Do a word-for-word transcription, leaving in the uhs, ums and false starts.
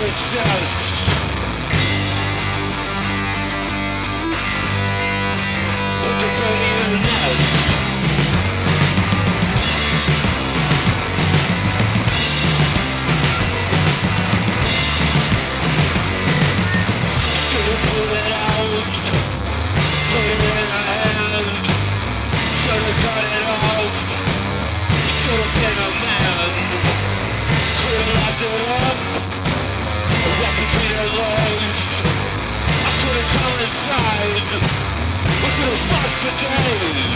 exist. Put the baby in the nest. Should've put it out, put it in her hand. Should've cut it off, should've been a man. Could've locked it up, right between her legs. I could've come inside, we could've fought for days.